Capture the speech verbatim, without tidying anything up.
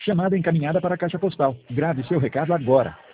Chamada encaminhada para a caixa postal. Grave seu recado agora.